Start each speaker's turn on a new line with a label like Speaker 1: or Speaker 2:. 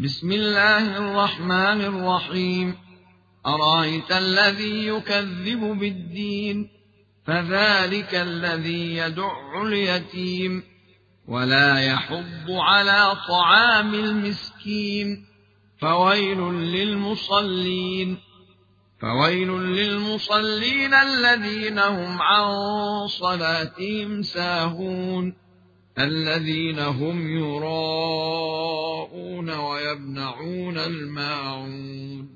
Speaker 1: بسم الله الرحمن الرحيم. أرأيت الذي يكذب بالدين فذلك الذي يدع اليتيم ولا يحض على طعام المسكين فويل للمصلين الذين هم عن صلاتهم ساهون الذين هم يراءون ويمنعون الماعون